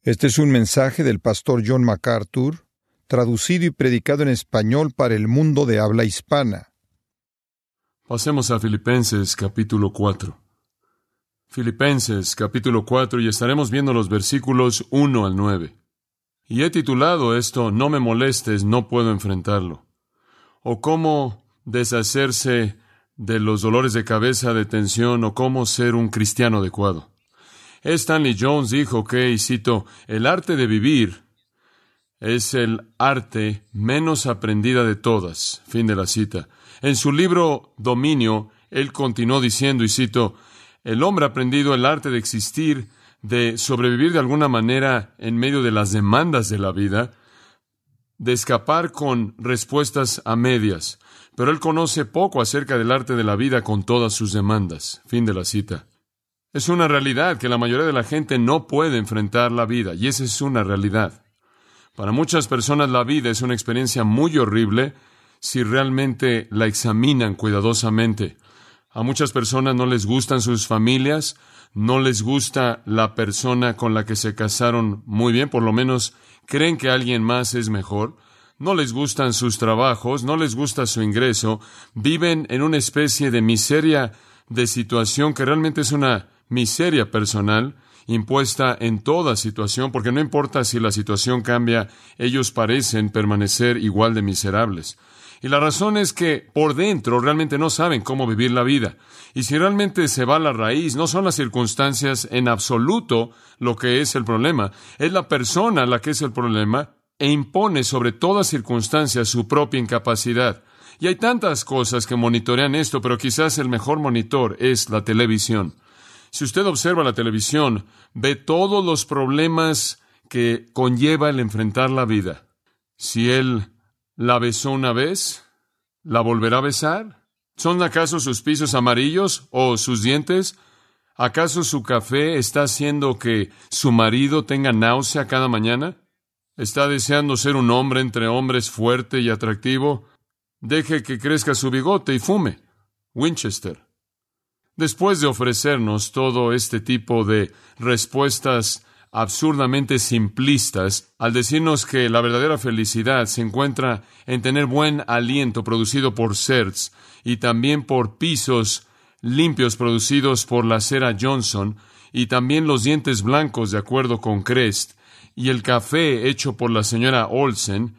Este es un mensaje del pastor John MacArthur, traducido y predicado en español para el mundo de habla hispana. Pasemos a Filipenses capítulo 4. Filipenses capítulo 4 y estaremos viendo los versículos 1 al 9. Y he titulado esto, No me molestes, no puedo enfrentarlo. O cómo deshacerse de los dolores de cabeza, de tensión, o cómo ser un cristiano adecuado. Stanley Jones dijo que, y cito, el arte de vivir es el arte menos aprendida de todas. Fin de la cita. En su libro Dominio, él continuó diciendo, y cito, el hombre ha aprendido el arte de existir, de sobrevivir de alguna manera en medio de las demandas de la vida, de escapar con respuestas a medias, pero él conoce poco acerca del arte de la vida con todas sus demandas. Fin de la cita. Es una realidad que la mayoría de la gente no puede enfrentar la vida, y esa es una realidad. Para muchas personas la vida es una experiencia muy horrible si realmente la examinan cuidadosamente. A muchas personas no les gustan sus familias, no les gusta la persona con la que se casaron muy bien, por lo menos creen que alguien más es mejor. No les gustan sus trabajos, no les gusta su ingreso, viven en una especie de miseria de situación que realmente es una miseria personal impuesta en toda situación, porque no importa si la situación cambia, ellos parecen permanecer igual de miserables. Y la razón es que por dentro realmente no saben cómo vivir la vida. Y si realmente se va a la raíz, no son las circunstancias en absoluto lo que es el problema, es la persona la que es el problema e impone sobre toda circunstancia su propia incapacidad. Y hay tantas cosas que monitorean esto, pero quizás el mejor monitor es la televisión. Si usted observa la televisión, ve todos los problemas que conlleva el enfrentar la vida. Si él la besó una vez, ¿la volverá a besar? ¿Son acaso sus pisos amarillos o sus dientes? ¿Acaso su café está haciendo que su marido tenga náusea cada mañana? ¿Está deseando ser un hombre entre hombres fuerte y atractivo? Deje que crezca su bigote y fume. Winchester. Después de ofrecernos todo este tipo de respuestas absurdamente simplistas, al decirnos que la verdadera felicidad se encuentra en tener buen aliento producido por CERTS y también por pisos limpios producidos por la cera Johnson y también los dientes blancos de acuerdo con Crest y el café hecho por la señora Olsen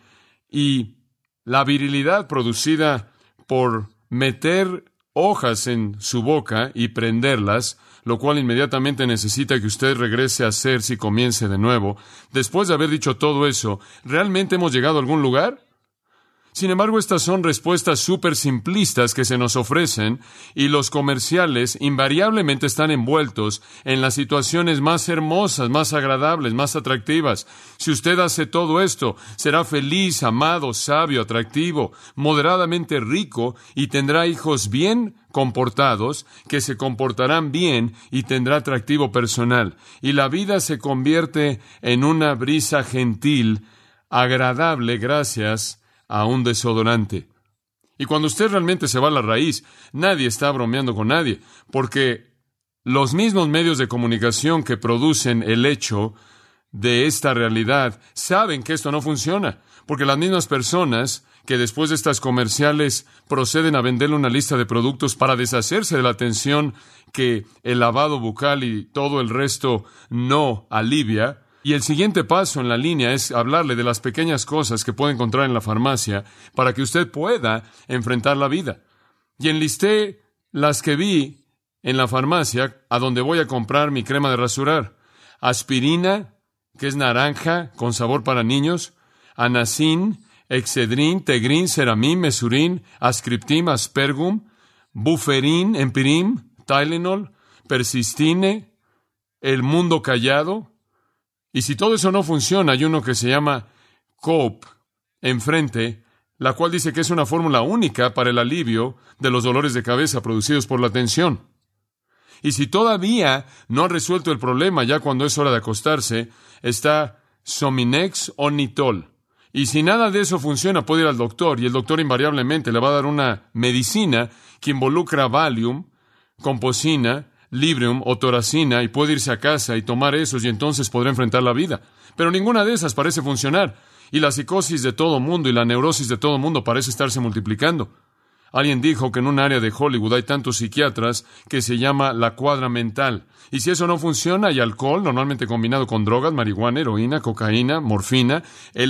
y la virilidad producida por meter hojas en su boca y prenderlas, lo cual inmediatamente necesita que usted regrese a CERTS y comience de nuevo. Después de haber dicho todo eso, ¿realmente hemos llegado a algún lugar? Sin embargo, estas son respuestas súper simplistas que se nos ofrecen y los comerciales invariablemente están envueltos en las situaciones más hermosas, más agradables, más atractivas. Si usted hace todo esto, será feliz, amado, sabio, atractivo, moderadamente rico y tendrá hijos bien comportados que se comportarán bien y tendrá atractivo personal. Y la vida se convierte en una brisa gentil, agradable gracias a un desodorante. Y cuando usted realmente se va a la raíz, nadie está bromeando con nadie, porque los mismos medios de comunicación que producen el hecho de esta realidad saben que esto no funciona, porque las mismas personas que después de estas comerciales proceden a venderle una lista de productos para deshacerse de la tensión que el lavado bucal y todo el resto no alivia. Y el siguiente paso en la línea es hablarle de las pequeñas cosas que puede encontrar en la farmacia para que usted pueda enfrentar la vida. Y enlisté las que vi en la farmacia a donde voy a comprar mi crema de rasurar. Aspirina, que es naranja con sabor para niños, Anacin, Excedrin, Tegrin, Ceramim, Mesurin, Ascriptim, Aspergum, Buferin, Empirim, Tylenol, Persistine, El Mundo Callado. Y si todo eso no funciona, hay uno que se llama Cope enfrente, la cual dice que es una fórmula única para el alivio de los dolores de cabeza producidos por la tensión. Y si todavía no ha resuelto el problema ya cuando es hora de acostarse, está Sominex o Nitol. Y si nada de eso funciona, puede ir al doctor, y el doctor invariablemente le va a dar una medicina que involucra Valium, Composina, Librium o Toracina y puede irse a casa y tomar esos y entonces podrá enfrentar la vida. Pero ninguna de esas parece funcionar. Y la psicosis de todo mundo y la neurosis de todo mundo parece estarse multiplicando. Alguien dijo que en un área de Hollywood hay tantos psiquiatras que se llama la cuadra mental. Y si eso no funciona, hay alcohol, normalmente combinado con drogas, marihuana, heroína, cocaína, morfina,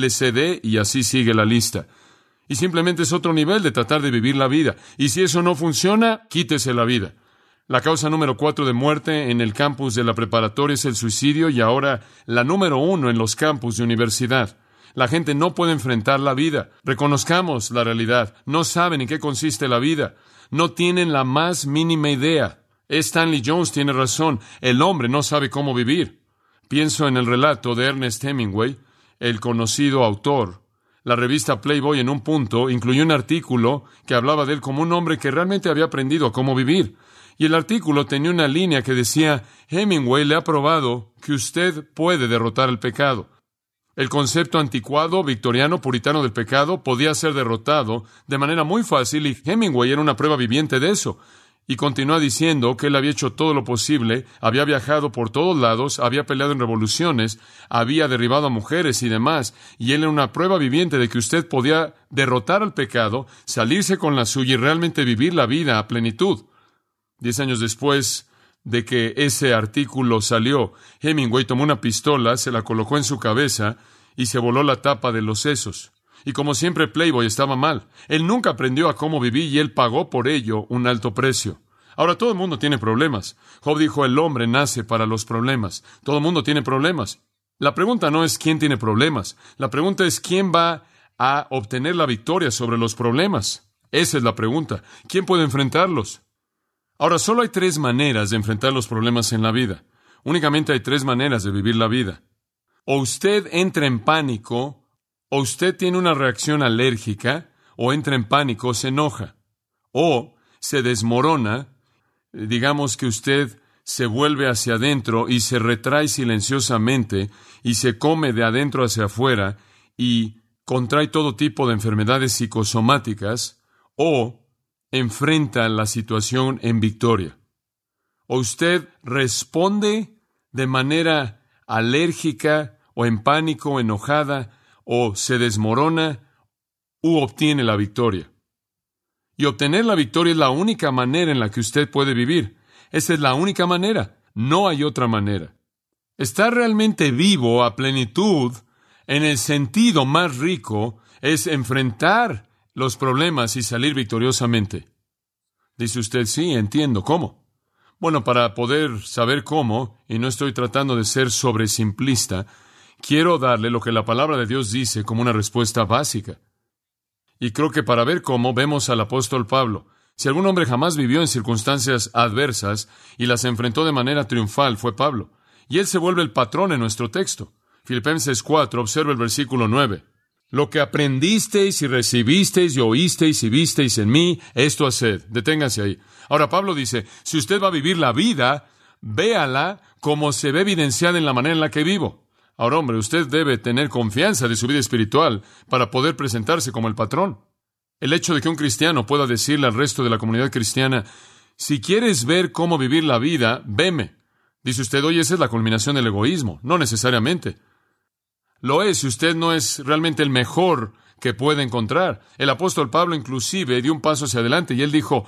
LSD y así sigue la lista. Y simplemente es otro nivel de tratar de vivir la vida. Y si eso no funciona, quítese la vida. La causa número 4 de muerte en el campus de la preparatoria es el suicidio y ahora la número 1 en los campus de universidad. La gente no puede enfrentar la vida. Reconozcamos la realidad. No saben en qué consiste la vida. No tienen la más mínima idea. Stanley Jones tiene razón. El hombre no sabe cómo vivir. Pienso en el relato de Ernest Hemingway, el conocido autor. La revista Playboy en un punto incluyó un artículo que hablaba de él como un hombre que realmente había aprendido a cómo vivir. Y el artículo tenía una línea que decía, Hemingway le ha probado que usted puede derrotar el pecado. El concepto anticuado, victoriano, puritano del pecado podía ser derrotado de manera muy fácil y Hemingway era una prueba viviente de eso. Y continúa diciendo que él había hecho todo lo posible, había viajado por todos lados, había peleado en revoluciones, había derribado a mujeres y demás, y él era una prueba viviente de que usted podía derrotar al pecado, salirse con la suya y realmente vivir la vida a plenitud. 10 años después de que ese artículo salió, Hemingway tomó una pistola, se la colocó en su cabeza y se voló la tapa de los sesos. Y como siempre, Playboy estaba mal. Él nunca aprendió a cómo vivir y él pagó por ello un alto precio. Ahora, todo el mundo tiene problemas. Job dijo, el hombre nace para los problemas. Todo el mundo tiene problemas. La pregunta no es quién tiene problemas. La pregunta es quién va a obtener la victoria sobre los problemas. Esa es la pregunta. ¿Quién puede enfrentarlos? Ahora, solo hay 3 maneras de enfrentar los problemas en la vida. Únicamente hay 3 maneras de vivir la vida. O usted entra en pánico, o usted tiene una reacción alérgica, o entra en pánico, se enoja, o se desmorona, digamos que usted se vuelve hacia adentro y se retrae silenciosamente y se come de adentro hacia afuera y contrae todo tipo de enfermedades psicosomáticas, o enfrenta la situación en victoria. O usted responde de manera alérgica o en pánico o enojada o se desmorona u obtiene la victoria. Y obtener la victoria es la única manera en la que usted puede vivir. Esa es la única manera. No hay otra manera. Estar realmente vivo a plenitud, en el sentido más rico, es enfrentar los problemas y salir victoriosamente. Dice usted, sí, entiendo. ¿Cómo? Bueno, para poder saber cómo, y no estoy tratando de ser sobresimplista, quiero darle lo que la palabra de Dios dice como una respuesta básica. Y creo que para ver cómo, vemos al apóstol Pablo. Si algún hombre jamás vivió en circunstancias adversas y las enfrentó de manera triunfal, fue Pablo. Y él se vuelve el patrón en nuestro texto. Filipenses 4, observa el versículo 9. Lo que aprendisteis y recibisteis y oísteis y visteis en mí, esto haced. Deténganse ahí. Ahora Pablo dice, si usted va a vivir la vida, véala como se ve evidenciada en la manera en la que vivo. Ahora, hombre, usted debe tener confianza de su vida espiritual para poder presentarse como el patrón. El hecho de que un cristiano pueda decirle al resto de la comunidad cristiana, si quieres ver cómo vivir la vida, veme. Dice usted, oye, esa es la culminación del egoísmo. No necesariamente. Lo es si usted no es realmente el mejor que puede encontrar. El apóstol Pablo inclusive dio un paso hacia adelante y él dijo,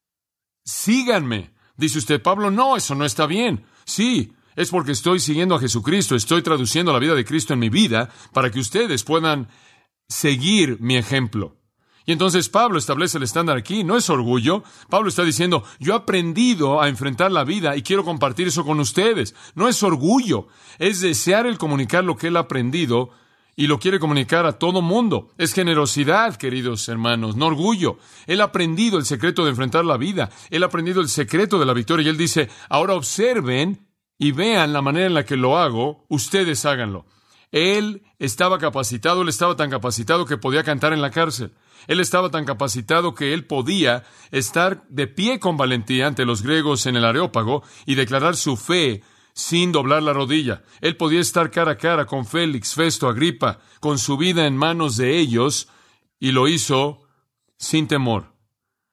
síganme. Dice usted, Pablo, no, eso no está bien. Sí, es porque estoy siguiendo a Jesucristo, estoy traduciendo la vida de Cristo en mi vida para que ustedes puedan seguir mi ejemplo. Y entonces Pablo establece el estándar aquí, no es orgullo. Pablo está diciendo, yo he aprendido a enfrentar la vida y quiero compartir eso con ustedes. No es orgullo, es desear el comunicar lo que él ha aprendido y lo quiere comunicar a todo mundo. Es generosidad, queridos hermanos, no orgullo. Él ha aprendido el secreto de enfrentar la vida. Él ha aprendido el secreto de la victoria y él dice, ahora observen y vean la manera en la que lo hago, ustedes háganlo. Él estaba capacitado, él estaba tan capacitado que podía cantar en la cárcel. Él estaba tan capacitado que él podía estar de pie con valentía ante los griegos en el Areópago y declarar su fe sin doblar la rodilla. Él podía estar cara a cara con Félix, Festo, Agripa, con su vida en manos de ellos, y lo hizo sin temor.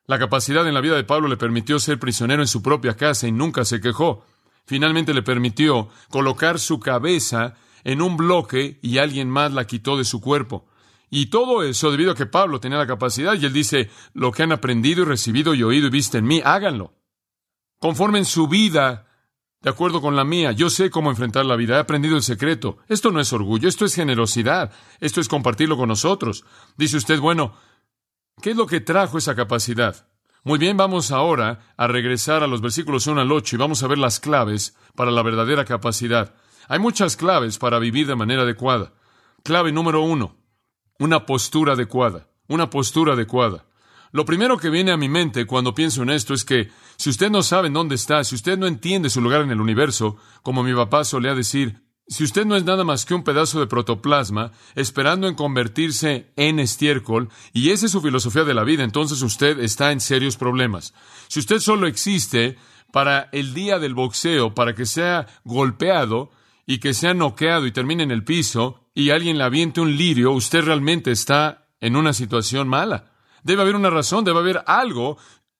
La capacidad en la vida de Pablo le permitió ser prisionero en su propia casa y nunca se quejó. Finalmente le permitió colocar su cabeza en un bloque y alguien más la quitó de su cuerpo. Y todo eso debido a que Pablo tenía la capacidad, y él dice, lo que han aprendido y recibido y oído y visto en mí, háganlo. Conformen su vida de acuerdo con la mía. Yo sé cómo enfrentar la vida, he aprendido el secreto. Esto no es orgullo, esto es generosidad, esto es compartirlo con nosotros. Dice usted, bueno, ¿qué es lo que trajo esa capacidad? Muy bien, vamos ahora a regresar a los versículos 1 al 8 y vamos a ver las claves para la verdadera capacidad. Hay muchas claves para vivir de manera adecuada. Clave número 1, una postura adecuada. Una postura adecuada. Lo primero que viene a mi mente cuando pienso en esto es que si usted no sabe en dónde está, si usted no entiende su lugar en el universo, como mi papá solía decir, si usted no es nada más que un pedazo de protoplasma esperando en convertirse en estiércol, y esa es su filosofía de la vida, entonces usted está en serios problemas. Si usted solo existe para el día del boxeo, para que sea golpeado y que sea noqueado y termine en el piso y alguien le aviente un lirio, usted realmente está en una situación mala. Debe haber una razón, debe haber algo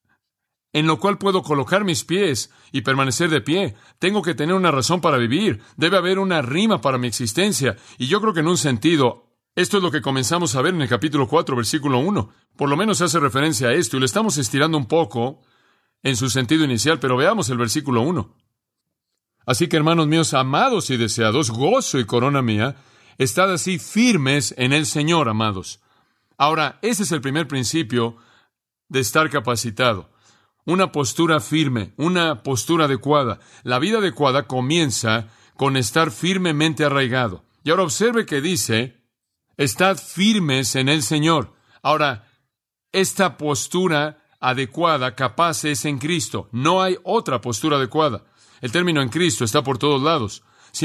en lo cual puedo colocar mis pies y permanecer de pie. Tengo que tener una razón para vivir. Debe haber una rima para mi existencia. Y yo creo que en un sentido, esto es lo que comenzamos a ver en el capítulo 4, versículo 1. Por lo menos hace referencia a esto y lo estamos estirando un poco en su sentido inicial, pero veamos el versículo 1. Así que, hermanos míos, amados y deseados, gozo y corona mía, estad así firmes en el Señor, amados. Ahora, ese es el primer principio de estar capacitado. Una postura firme, una postura adecuada. La vida adecuada comienza con estar firmemente arraigado. Y ahora observe que dice, estad firmes en el Señor. Ahora, esta postura adecuada, capaz, es en Cristo. No hay otra postura adecuada. El término en Cristo está por todos lados.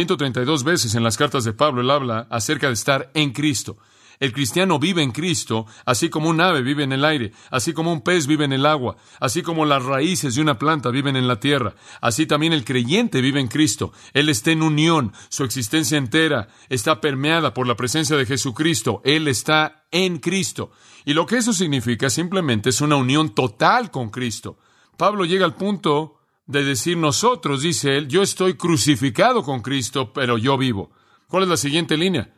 132 veces en las cartas de Pablo él habla acerca de estar en Cristo. El cristiano vive en Cristo, así como un ave vive en el aire, así como un pez vive en el agua, así como las raíces de una planta viven en la tierra. Así también el creyente vive en Cristo. Él está en unión, su existencia entera está permeada por la presencia de Jesucristo. Él está en Cristo. Y lo que eso significa simplemente es una unión total con Cristo. Pablo llega al punto de decir nosotros, dice él, yo estoy crucificado con Cristo, pero yo vivo. ¿Cuál es la siguiente línea?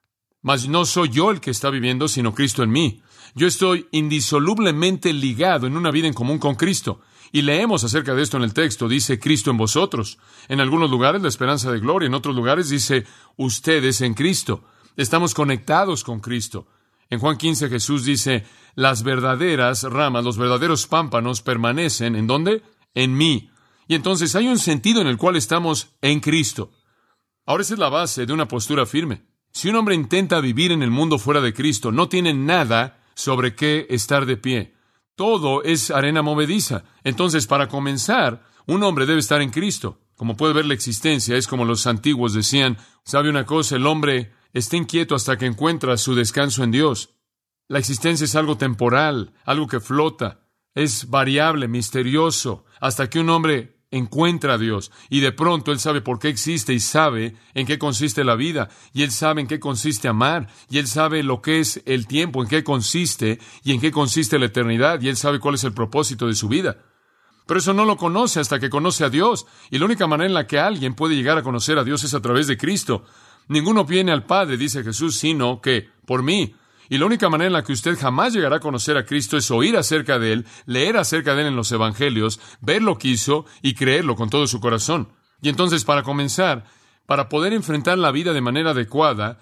Mas no soy yo el que está viviendo, sino Cristo en mí. Yo estoy indisolublemente ligado en una vida en común con Cristo. Y leemos acerca de esto en el texto. Dice, Cristo en vosotros. En algunos lugares, la esperanza de gloria. En otros lugares dice, ustedes en Cristo. Estamos conectados con Cristo. En Juan 15, Jesús dice, las verdaderas ramas, los verdaderos pámpanos permanecen, ¿en dónde? En mí. Y entonces hay un sentido en el cual estamos en Cristo. Ahora esa es la base de una postura firme. Si un hombre intenta vivir en el mundo fuera de Cristo, no tiene nada sobre qué estar de pie. Todo es arena movediza. Entonces, para comenzar, un hombre debe estar en Cristo. Como puede ver la existencia, es como los antiguos decían, ¿sabe una cosa? El hombre está inquieto hasta que encuentra su descanso en Dios. La existencia es algo temporal, algo que flota, es variable, misterioso, hasta que un hombre encuentra a Dios, y de pronto él sabe por qué existe y sabe en qué consiste la vida, y él sabe en qué consiste amar, y él sabe lo que es el tiempo, en qué consiste y en qué consiste la eternidad, y él sabe cuál es el propósito de su vida. Pero eso no lo conoce hasta que conoce a Dios, y la única manera en la que alguien puede llegar a conocer a Dios es a través de Cristo. Ninguno viene al Padre, dice Jesús, sino que por mí. Y la única manera en la que usted jamás llegará a conocer a Cristo es oír acerca de Él, leer acerca de Él en los Evangelios, ver lo que hizo y creerlo con todo su corazón. Y entonces, para comenzar, para poder enfrentar la vida de manera adecuada,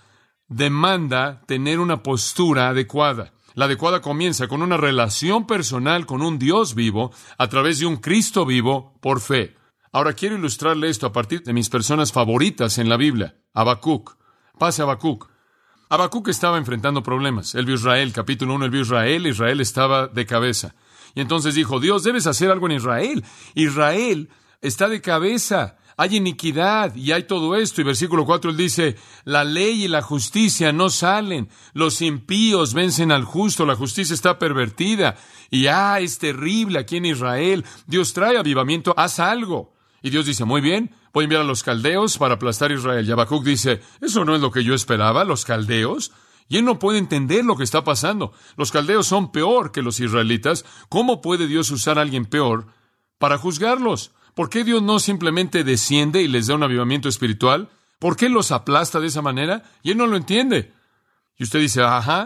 demanda tener una postura adecuada. La adecuada comienza con una relación personal con un Dios vivo, a través de un Cristo vivo, por fe. Ahora quiero ilustrarle esto a partir de mis personas favoritas en la Biblia. Habacuc. Pase Habacuc. Habacuc estaba enfrentando problemas. Él vio Israel, capítulo 1, él vio Israel, Israel estaba de cabeza. Y entonces dijo, Dios, debes hacer algo en Israel. Israel está de cabeza, hay iniquidad y hay todo esto. Y versículo 4 él dice, la ley y la justicia no salen, los impíos vencen al justo, la justicia está pervertida. Y es terrible aquí en Israel. Dios trae avivamiento, haz algo. Y Dios dice, muy bien, voy a enviar a los caldeos para aplastar a Israel. Y Habacuc dice, eso no es lo que yo esperaba, los caldeos. Y él no puede entender lo que está pasando. Los caldeos son peor que los israelitas. ¿Cómo puede Dios usar a alguien peor para juzgarlos? ¿Por qué Dios no simplemente desciende y les da un avivamiento espiritual? ¿Por qué los aplasta de esa manera? Y él no lo entiende. Y usted dice,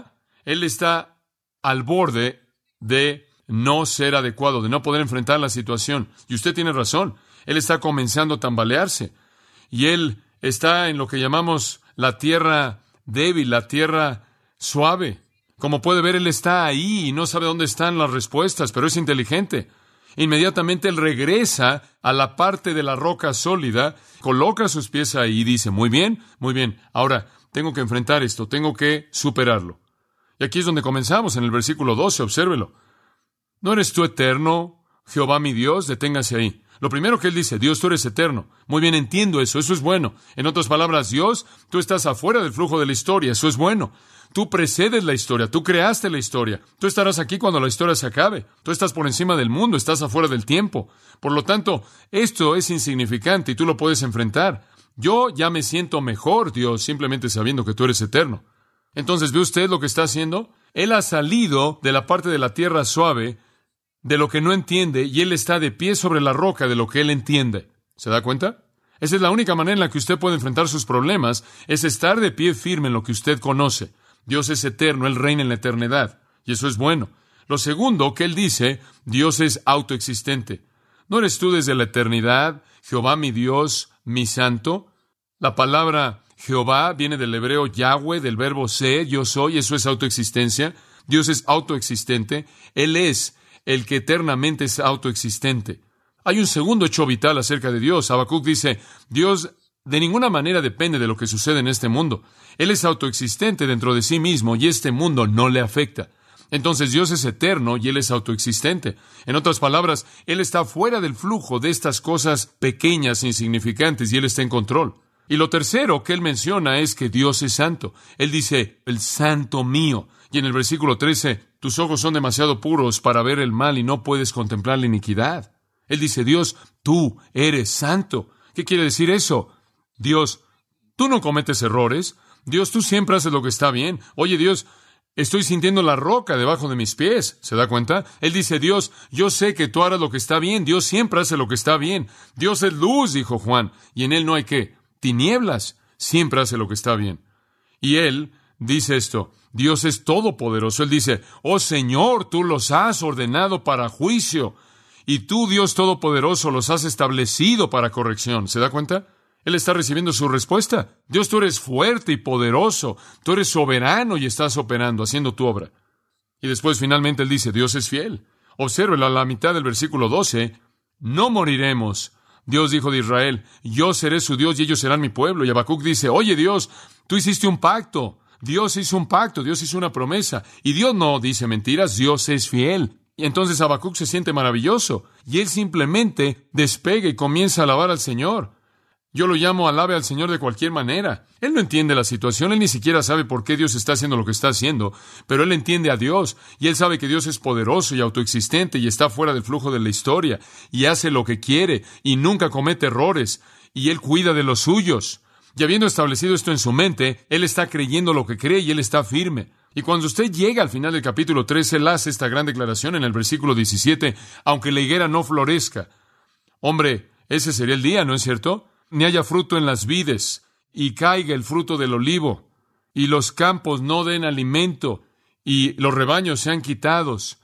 él está al borde de no ser adecuado, de no poder enfrentar la situación. Y usted tiene razón. Él está comenzando a tambalearse. Y él está en lo que llamamos la tierra débil, la tierra suave. Como puede ver, él está ahí y no sabe dónde están las respuestas, pero es inteligente. Inmediatamente él regresa a la parte de la roca sólida, coloca sus pies ahí y dice, muy bien, ahora tengo que enfrentar esto, tengo que superarlo. Y aquí es donde comenzamos, en el versículo 12, obsérvelo. ¿No eres tú eterno, Jehová mi Dios? Deténgase ahí. Lo primero que él dice, Dios, tú eres eterno. Muy bien, entiendo eso es bueno. En otras palabras, Dios, tú estás afuera del flujo de la historia, eso es bueno. Tú precedes la historia, tú creaste la historia. Tú estarás aquí cuando la historia se acabe. Tú estás por encima del mundo, estás afuera del tiempo. Por lo tanto, esto es insignificante y tú lo puedes enfrentar. Yo ya me siento mejor, Dios, simplemente sabiendo que tú eres eterno. Entonces, ¿ve usted lo que está haciendo? Él ha salido de la parte de la tierra suave, de lo que no entiende, y él está de pie sobre la roca de lo que él entiende. ¿Se da cuenta? Esa es la única manera en la que usted puede enfrentar sus problemas, es estar de pie firme en lo que usted conoce. Dios es eterno, Él reina en la eternidad, y eso es bueno. Lo segundo que Él dice, Dios es autoexistente. ¿No eres tú desde la eternidad, Jehová mi Dios, mi santo? La palabra Jehová viene del hebreo Yahweh, del verbo ser, yo soy, eso es autoexistencia. Dios es autoexistente, Él es el que eternamente es autoexistente. Hay un segundo hecho vital acerca de Dios. Habacuc dice, Dios de ninguna manera depende de lo que sucede en este mundo. Él es autoexistente dentro de sí mismo y este mundo no le afecta. Entonces Dios es eterno y Él es autoexistente. En otras palabras, Él está fuera del flujo de estas cosas pequeñas e insignificantes y Él está en control. Y lo tercero que Él menciona es que Dios es santo. Él dice, el santo mío. Y en el versículo 13, tus ojos son demasiado puros para ver el mal y no puedes contemplar la iniquidad. Él dice, Dios, tú eres santo. ¿Qué quiere decir eso? Dios, tú no cometes errores. Dios, tú siempre haces lo que está bien. Oye, Dios, estoy sintiendo la roca debajo de mis pies. ¿Se da cuenta? Él dice, Dios, yo sé que tú harás lo que está bien. Dios siempre hace lo que está bien. Dios es luz, dijo Juan, y en Él no hay ¿qué? Tinieblas. Siempre hace lo que está bien. Y Él dice esto, Dios es todopoderoso. Él dice, oh Señor, tú los has ordenado para juicio. Y tú, Dios Todopoderoso, los has establecido para corrección. ¿Se da cuenta? Él está recibiendo su respuesta. Dios, tú eres fuerte y poderoso. Tú eres soberano y estás operando, haciendo tu obra. Y después, finalmente, Él dice, Dios es fiel. Obsérvelo a la mitad del versículo 12. No moriremos. Dios dijo de Israel, yo seré su Dios y ellos serán mi pueblo. Y Habacuc dice, oye, Dios, tú hiciste un pacto. Dios hizo un pacto. Dios hizo una promesa. Y Dios no dice mentiras. Dios es fiel. Y entonces Habacuc se siente maravilloso, y él simplemente despega y comienza a alabar al Señor. Yo lo llamo alabe al Señor de cualquier manera. Él no entiende la situación, él ni siquiera sabe por qué Dios está haciendo lo que está haciendo, pero él entiende a Dios, y él sabe que Dios es poderoso y autoexistente, y está fuera del flujo de la historia, y hace lo que quiere, y nunca comete errores, y él cuida de los suyos. Y habiendo establecido esto en su mente, él está creyendo lo que cree, y él está firme. Y cuando usted llega al final del capítulo 13, él hace esta gran declaración en el versículo 17, aunque la higuera no florezca. Hombre, ese sería el día, ¿no es cierto? Ni haya fruto en las vides, y caiga el fruto del olivo, y los campos no den alimento, y los rebaños sean quitados,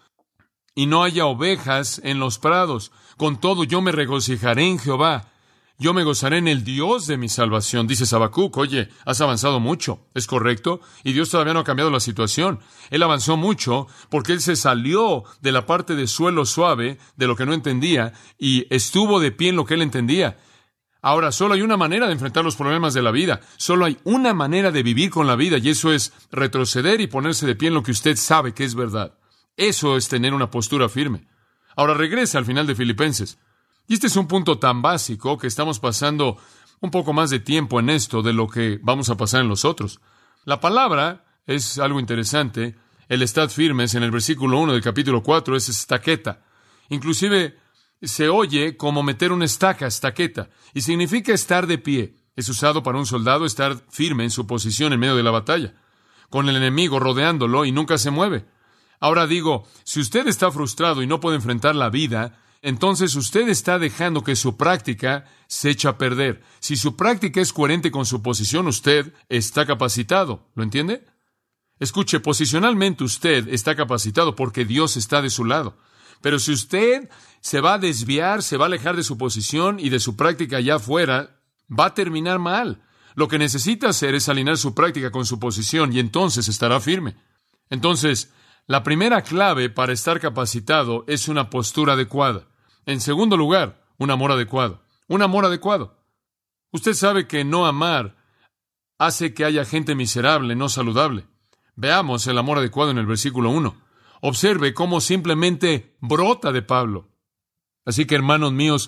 y no haya ovejas en los prados. Con todo yo me regocijaré en Jehová. Yo me gozaré en el Dios de mi salvación. Dice Habacuc, oye, has avanzado mucho, ¿es correcto? Y Dios todavía no ha cambiado la situación. Él avanzó mucho porque Él se salió de la parte de suelo suave, de lo que no entendía, y estuvo de pie en lo que Él entendía. Ahora, solo hay una manera de enfrentar los problemas de la vida. Solo hay una manera de vivir con la vida, y eso es retroceder y ponerse de pie en lo que usted sabe que es verdad. Eso es tener una postura firme. Ahora regresa al final de Filipenses. Y este es un punto tan básico que estamos pasando un poco más de tiempo en esto de lo que vamos a pasar en los otros. La palabra es algo interesante. El estad firmes en el versículo 1 del capítulo 4 es estaqueta. Inclusive se oye como meter una estaca, estaqueta, y significa estar de pie. Es usado para un soldado estar firme en su posición en medio de la batalla. con el enemigo rodeándolo y nunca se mueve. Ahora digo, si usted está frustrado y no puede enfrentar la vida, entonces usted está dejando que su práctica se eche a perder. Si su práctica es coherente con su posición, usted está capacitado. ¿Lo entiende? Escuche, posicionalmente usted está capacitado porque Dios está de su lado. Pero si usted se va a desviar, se va a alejar de su posición y de su práctica allá afuera, va a terminar mal. Lo que necesita hacer es alinear su práctica con su posición y entonces estará firme. Entonces, la primera clave para estar capacitado es una postura adecuada. En segundo lugar, un amor adecuado. Un amor adecuado. Usted sabe que no amar hace que haya gente miserable, no saludable. Veamos el amor adecuado en el versículo 1. Observe cómo simplemente brota de Pablo. Así que, hermanos míos,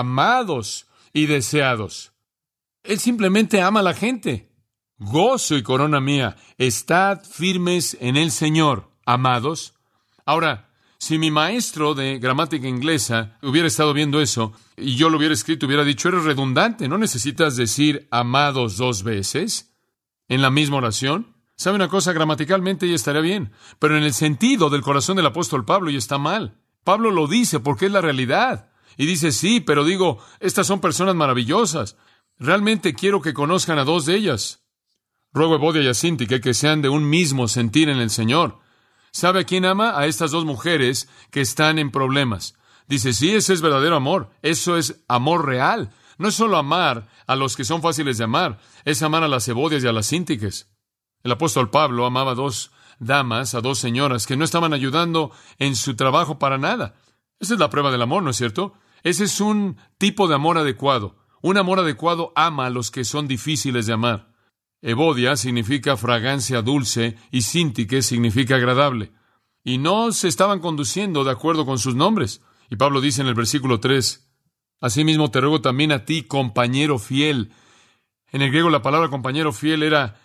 amados y deseados. Él simplemente ama a la gente. Gozo y corona mía, estad firmes en el Señor, amados. Ahora, si mi maestro de gramática inglesa hubiera estado viendo eso y yo lo hubiera escrito, hubiera dicho, eres redundante, ¿no necesitas decir amados 2 veces en la misma oración? ¿Sabe una cosa? Gramaticalmente ya estaría bien, pero en el sentido del corazón del apóstol Pablo ya está mal. Pablo lo dice porque es la realidad. Y dice, sí, pero digo, estas son personas maravillosas. Realmente quiero que conozcan a 2 de ellas. Ruego a Evodia y a Síntique que sean de un mismo sentir en el Señor. ¿Sabe a quién ama? A estas 2 mujeres que están en problemas. Dice, sí, ese es verdadero amor. Eso es amor real. No es solo amar a los que son fáciles de amar, es amar a las Evodias y a las Síntiques. El apóstol Pablo amaba a 2 damas, a 2 señoras que no estaban ayudando en su trabajo para nada. Esa es la prueba del amor, ¿no es cierto? Ese es un tipo de amor adecuado. Un amor adecuado ama a los que son difíciles de amar. Evodia significa fragancia dulce y Síntique significa agradable. Y no se estaban conduciendo de acuerdo con sus nombres. Y Pablo dice en el versículo 3, asimismo te ruego también a ti, compañero fiel. En el griego la palabra compañero fiel era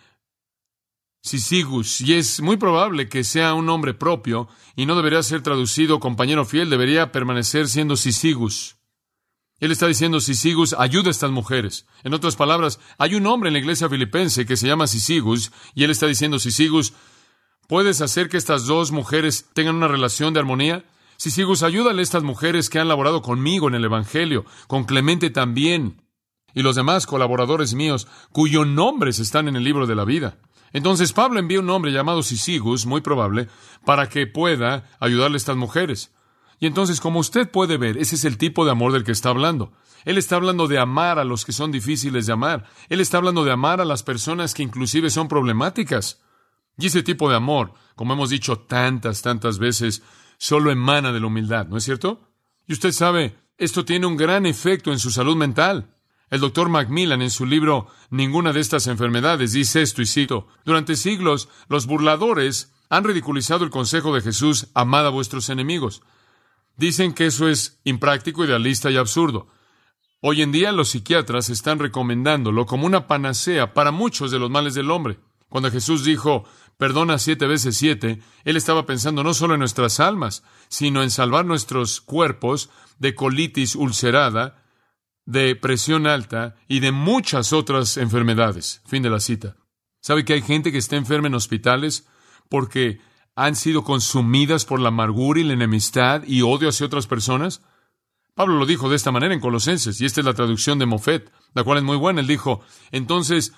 Syzygus, y es muy probable que sea un nombre propio, y no debería ser traducido compañero fiel, debería permanecer siendo Syzygus. Él está diciendo, Syzygus, ayuda a estas mujeres. En otras palabras, hay un hombre en la iglesia filipense que se llama Syzygus, y él está diciendo, Syzygus, ¿puedes hacer que estas 2 mujeres tengan una relación de armonía? Syzygus, ayúdale a estas mujeres que han laborado conmigo en el Evangelio, con Clemente también, y los demás colaboradores míos, cuyos nombres están en el libro de la vida. Entonces Pablo envía un hombre llamado Syzygus, muy probable, para que pueda ayudarle a estas mujeres. Y entonces, como usted puede ver, ese es el tipo de amor del que está hablando. Él está hablando de amar a los que son difíciles de amar. Él está hablando de amar a las personas que inclusive son problemáticas. Y ese tipo de amor, como hemos dicho tantas veces, solo emana de la humildad, ¿no es cierto? Y usted sabe, esto tiene un gran efecto en su salud mental. El doctor Macmillan, en su libro Ninguna de estas enfermedades, dice esto, y cito, durante siglos, los burladores han ridiculizado el consejo de Jesús, amad a vuestros enemigos. Dicen que eso es impráctico, idealista y absurdo. Hoy en día los psiquiatras están recomendándolo como una panacea para muchos de los males del hombre. Cuando Jesús dijo, perdona 7 veces 7, Él estaba pensando no solo en nuestras almas, sino en salvar nuestros cuerpos de colitis ulcerada, de presión alta y de muchas otras enfermedades. Fin de la cita. ¿Sabe que hay gente que está enferma en hospitales porque han sido consumidas por la amargura y la enemistad y odio hacia otras personas? Pablo lo dijo de esta manera en Colosenses, y esta es la traducción de Moffett, la cual es muy buena. Él dijo, entonces,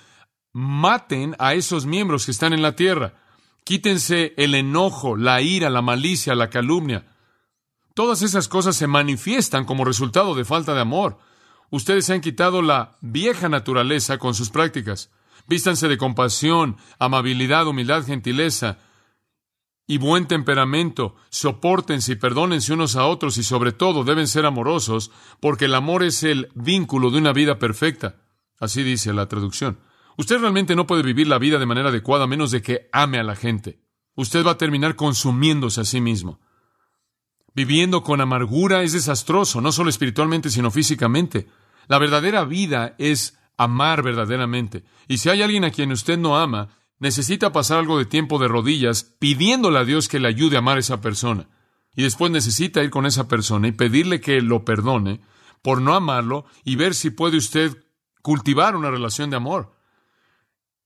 maten a esos miembros que están en la tierra. Quítense el enojo, la ira, la malicia, la calumnia. Todas esas cosas se manifiestan como resultado de falta de amor. Ustedes se han quitado la vieja naturaleza con sus prácticas. Vístanse de compasión, amabilidad, humildad, gentileza y buen temperamento. Sopórtense y perdónense unos a otros y sobre todo deben ser amorosos porque el amor es el vínculo de una vida perfecta. Así dice la traducción. Usted realmente no puede vivir la vida de manera adecuada a menos de que ame a la gente. Usted va a terminar consumiéndose a sí mismo. Viviendo con amargura es desastroso, no solo espiritualmente, sino físicamente. La verdadera vida es amar verdaderamente. Y si hay alguien a quien usted no ama, necesita pasar algo de tiempo de rodillas pidiéndole a Dios que le ayude a amar a esa persona. Y después necesita ir con esa persona y pedirle que lo perdone por no amarlo y ver si puede usted cultivar una relación de amor.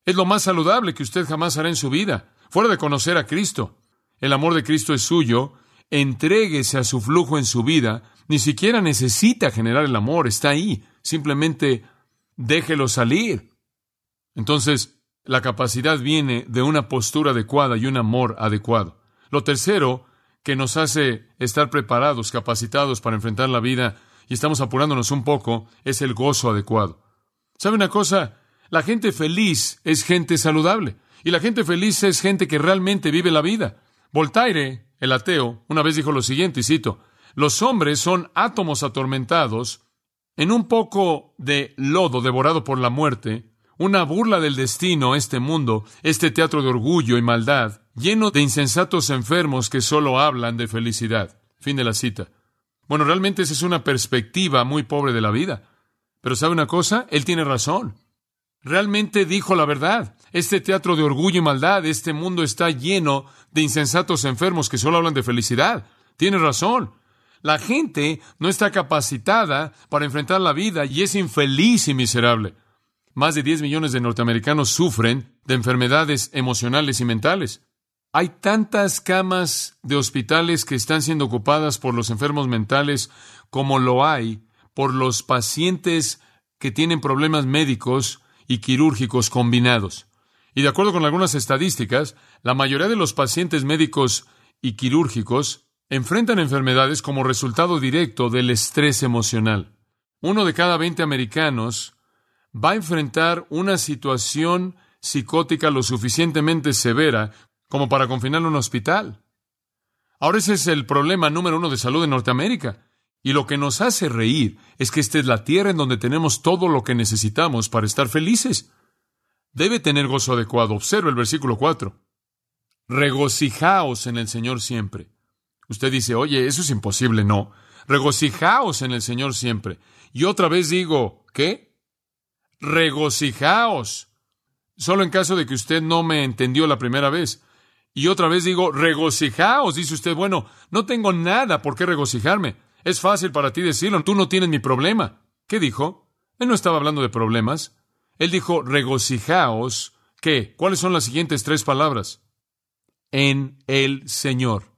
Es lo más saludable que usted jamás hará en su vida, fuera de conocer a Cristo. El amor de Cristo es suyo. Entréguese a su flujo en su vida. Ni siquiera necesita generar el amor, está ahí. Simplemente déjelo salir. Entonces, la capacidad viene de una postura adecuada y un amor adecuado. Lo tercero que nos hace estar preparados, capacitados para enfrentar la vida, y estamos apurándonos un poco, es el gozo adecuado. ¿Sabe una cosa? La gente feliz es gente saludable, y la gente feliz es gente que realmente vive la vida. Voltaire, el ateo, una vez dijo lo siguiente, y cito: los hombres son átomos atormentados en un poco de lodo devorado por la muerte, una burla del destino, este mundo, este teatro de orgullo y maldad, lleno de insensatos enfermos que solo hablan de felicidad. Fin de la cita. Bueno, realmente esa es una perspectiva muy pobre de la vida. Pero ¿sabe una cosa? Él tiene razón. Realmente dijo la verdad. Este teatro de orgullo y maldad, este mundo está lleno de insensatos enfermos que solo hablan de felicidad. Tiene razón. La gente no está capacitada para enfrentar la vida y es infeliz y miserable. Más de 10 millones de norteamericanos sufren de enfermedades emocionales y mentales. Hay tantas camas de hospitales que están siendo ocupadas por los enfermos mentales como lo hay por los pacientes que tienen problemas médicos y quirúrgicos combinados. Y de acuerdo con algunas estadísticas, la mayoría de los pacientes médicos y quirúrgicos enfrentan enfermedades como resultado directo del estrés emocional. 1 de cada 20 americanos va a enfrentar una situación psicótica lo suficientemente severa como para confinarlo en un hospital. Ahora ese es el problema número 1 de salud en Norteamérica. Y lo que nos hace reír es que esta es la tierra en donde tenemos todo lo que necesitamos para estar felices. Debe tener gozo adecuado. Observa el versículo 4. Regocijaos en el Señor siempre. Usted dice, oye, eso es imposible. No. Regocijaos en el Señor siempre. Y otra vez digo, ¿qué? Regocijaos. Solo en caso de que usted no me entendió la primera vez. Y otra vez digo, regocijaos. Dice usted, bueno, no tengo nada por qué regocijarme. Es fácil para ti decirlo, tú no tienes mi problema. ¿Qué dijo? Él no estaba hablando de problemas. Él dijo, regocijaos. ¿Qué? ¿Cuáles son las siguientes 3 palabras? En el Señor.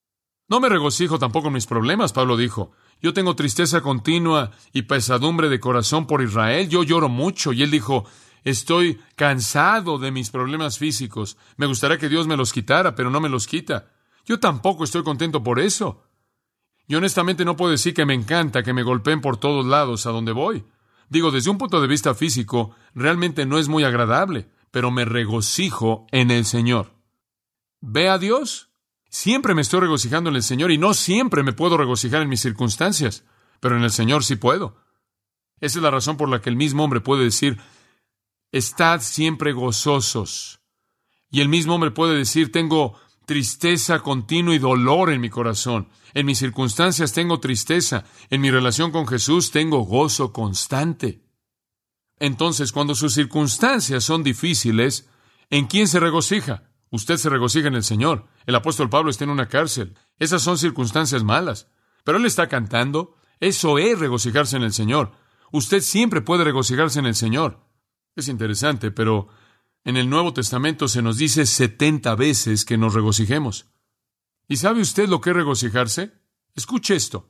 No me regocijo tampoco en mis problemas, Pablo dijo. Yo tengo tristeza continua y pesadumbre de corazón por Israel. Yo lloro mucho. Y él dijo, estoy cansado de mis problemas físicos. Me gustaría que Dios me los quitara, pero no me los quita. Yo tampoco estoy contento por eso. Y honestamente no puedo decir que me encanta que me golpeen por todos lados a donde voy. Digo, desde un punto de vista físico, realmente no es muy agradable, pero me regocijo en el Señor. ¿Ve a Dios? Siempre me estoy regocijando en el Señor y no siempre me puedo regocijar en mis circunstancias, pero en el Señor sí puedo. Esa es la razón por la que el mismo hombre puede decir, estad siempre gozosos. Y el mismo hombre puede decir, tengo tristeza continua y dolor en mi corazón. En mis circunstancias tengo tristeza. En mi relación con Jesús tengo gozo constante. Entonces, cuando sus circunstancias son difíciles, ¿en quién se regocija? Usted se regocija en el Señor. El apóstol Pablo está en una cárcel. Esas son circunstancias malas. Pero él está cantando. Eso es regocijarse en el Señor. Usted siempre puede regocijarse en el Señor. Es interesante, pero en el Nuevo Testamento se nos dice 70 veces que nos regocijemos. ¿Y sabe usted lo que es regocijarse? Escuche esto.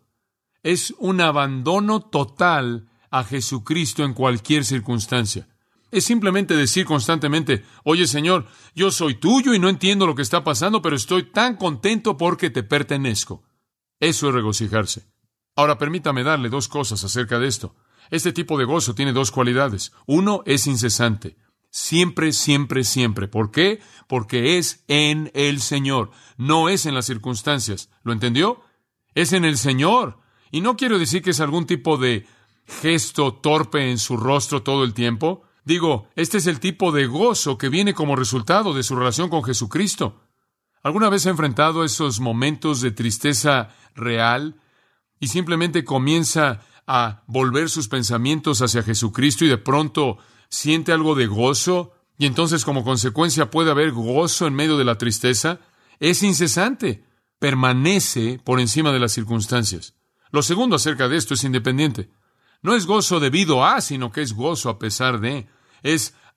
Es un abandono total a Jesucristo en cualquier circunstancia. Es simplemente decir constantemente, oye Señor, yo soy tuyo y no entiendo lo que está pasando, pero estoy tan contento porque te pertenezco. Eso es regocijarse. Ahora permítame darle 2 cosas acerca de esto. Este tipo de gozo tiene 2 cualidades. 1 es incesante. Siempre, siempre, siempre. ¿Por qué? Porque es en el Señor. No es en las circunstancias. ¿Lo entendió? Es en el Señor. Y no quiero decir que es algún tipo de gesto torpe en su rostro todo el tiempo. Digo, este es el tipo de gozo que viene como resultado de su relación con Jesucristo. ¿Alguna vez ha enfrentado esos momentos de tristeza real y simplemente comienza a volver sus pensamientos hacia Jesucristo y de pronto siente algo de gozo y entonces como consecuencia puede haber gozo en medio de la tristeza? Es incesante, permanece por encima de las circunstancias. Lo segundo acerca de esto es independiente. No es gozo debido a, sino que es gozo a pesar de. Es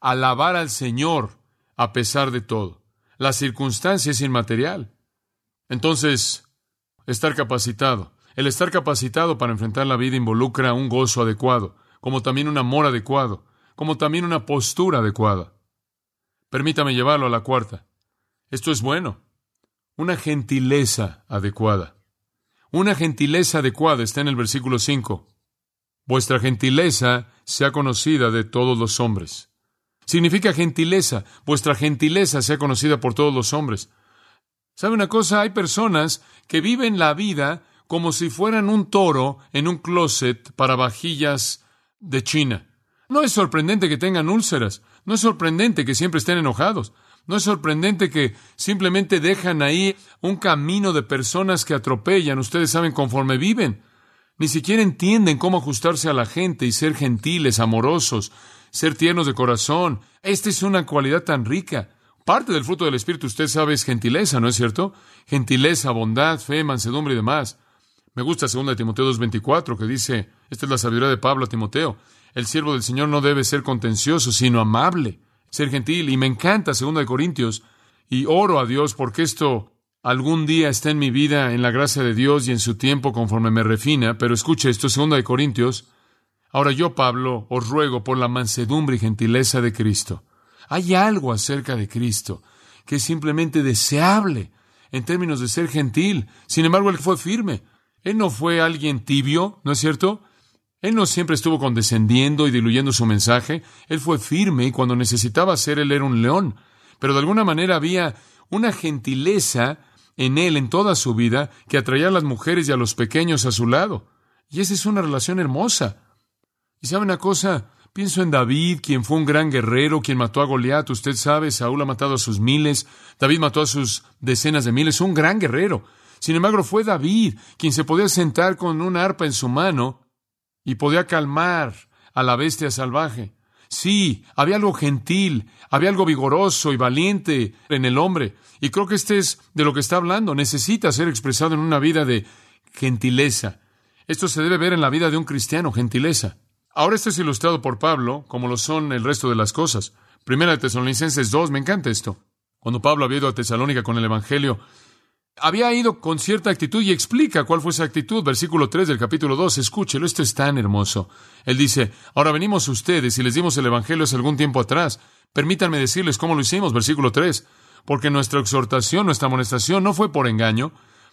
alabar al Señor a pesar de todo. La circunstancia es inmaterial. Entonces, estar capacitado. El estar capacitado para enfrentar la vida involucra un gozo adecuado, como también un amor adecuado, como también una postura adecuada. Permítame llevarlo a la cuarta. Esto es bueno. Una gentileza adecuada. Una gentileza adecuada está en el versículo 5. Vuestra gentileza sea conocida de todos los hombres. Significa gentileza. Vuestra gentileza sea conocida por todos los hombres. ¿Sabe una cosa? Hay personas que viven la vida como si fueran un toro en un closet para vajillas de China. No es sorprendente que tengan úlceras. No es sorprendente que siempre estén enojados. No es sorprendente que simplemente dejan ahí un camino de personas que atropellan. Ustedes saben conforme viven. Ni siquiera entienden cómo ajustarse a la gente y ser gentiles, amorosos, ser tiernos de corazón. Esta es una cualidad tan rica. Parte del fruto del Espíritu, usted sabe, es gentileza, ¿no es cierto? Gentileza, bondad, fe, mansedumbre y demás. Me gusta 2 Timoteo 2:24, que dice, esta es la sabiduría de Pablo a Timoteo, el siervo del Señor no debe ser contencioso, sino amable, ser gentil. Y me encanta 2 Corintios, y oro a Dios porque esto algún día está en mi vida, en la gracia de Dios y en su tiempo conforme me refina. Pero escuche esto, 2 Corintios. Ahora yo, Pablo, os ruego por la mansedumbre y gentileza de Cristo. Hay algo acerca de Cristo que es simplemente deseable en términos de ser gentil. Sin embargo, Él fue firme. Él no fue alguien tibio, ¿no es cierto? Él no siempre estuvo condescendiendo y diluyendo su mensaje. Él fue firme y cuando necesitaba ser, Él era un león. Pero de alguna manera había una gentileza en Él, en toda su vida, que atraía a las mujeres y a los pequeños a su lado. Y esa es una relación hermosa. ¿Y sabe una cosa? Pienso en David, quien fue un gran guerrero, quien mató a Goliat. Usted sabe, Saúl ha matado a sus miles, David mató a sus decenas de miles, un gran guerrero. Sin embargo, fue David quien se podía sentar con una arpa en su mano y podía calmar a la bestia salvaje. Sí, había algo gentil, había algo vigoroso y valiente en el hombre. Y creo que este es de lo que está hablando. Necesita ser expresado en una vida de gentileza. Esto se debe ver en la vida de un cristiano, gentileza. Ahora esto es ilustrado por Pablo, como lo son el resto de las cosas. 1 Tesalonicenses 2, me encanta esto. Cuando Pablo había ido a Tesalónica con el Evangelio, había ido con cierta actitud y explica cuál fue esa actitud. Versículo 3 del capítulo 2, escúchelo, esto es tan hermoso. Él dice, ahora venimos ustedes y les dimos el Evangelio hace algún tiempo atrás. Permítanme decirles cómo lo hicimos. Versículo 3, porque nuestra exhortación, nuestra amonestación no fue por engaño,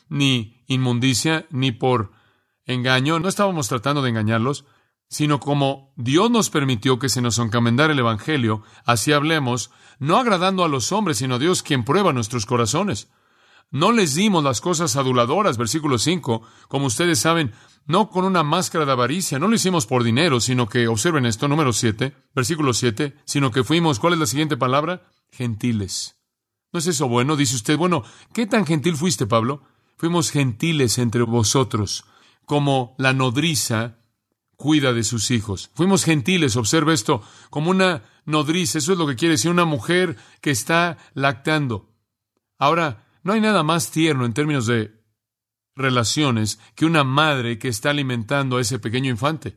ni inmundicia, ni por engaño. No estábamos tratando de engañarlos, sino como Dios nos permitió que se nos encomendara el Evangelio, así hablemos, no agradando a los hombres, sino a Dios quien prueba nuestros corazones. No les dimos las cosas aduladoras, versículo 5, como ustedes saben, no con una máscara de avaricia, no lo hicimos por dinero, sino que, observen esto, número 7, versículo 7, sino que fuimos, ¿cuál es la siguiente palabra? Gentiles. ¿No es eso bueno? Dice usted, bueno, ¿qué tan gentil fuiste, Pablo? Fuimos gentiles entre vosotros, como la nodriza cuida de sus hijos. Fuimos gentiles, observa esto, como una nodriza, eso es lo que quiere decir una mujer que está lactando. Ahora, no hay nada más tierno en términos de relaciones que una madre que está alimentando a ese pequeño infante.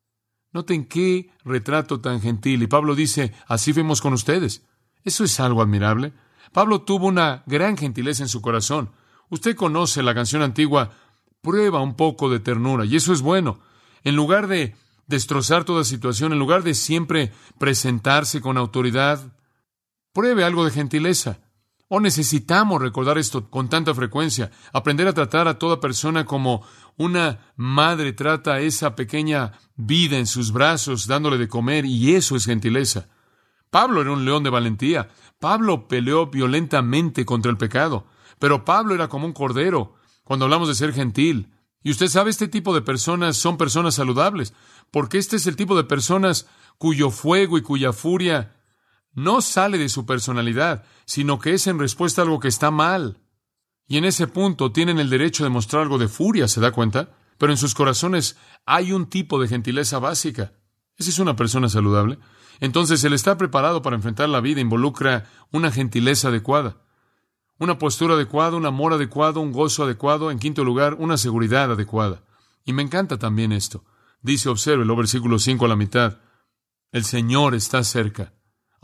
Noten qué retrato tan gentil. Y Pablo dice, así fuimos con ustedes. Eso es algo admirable. Pablo tuvo una gran gentileza en su corazón. Usted conoce la canción antigua, prueba un poco de ternura, y eso es bueno. En lugar de destrozar toda situación, en lugar de siempre presentarse con autoridad, pruebe algo de gentileza. O necesitamos recordar esto con tanta frecuencia, aprender a tratar a toda persona como una madre trata a esa pequeña vida en sus brazos, dándole de comer, y eso es gentileza. Pablo era un león de valentía. Pablo peleó violentamente contra el pecado, pero Pablo era como un cordero cuando hablamos de ser gentil. Y usted sabe, este tipo de personas son personas saludables, porque este es el tipo de personas cuyo fuego y cuya furia no sale de su personalidad, sino que es en respuesta a algo que está mal. Y en ese punto tienen el derecho de mostrar algo de furia, ¿se da cuenta? Pero en sus corazones hay un tipo de gentileza básica. Esa es una persona saludable. Entonces, el estar preparado para enfrentar la vida involucra una gentileza adecuada, una postura adecuada, un amor adecuado, un gozo adecuado, en quinto lugar, una seguridad adecuada. Y me encanta también esto. Dice, obsérvelo, versículo 5 a la mitad, el Señor está cerca.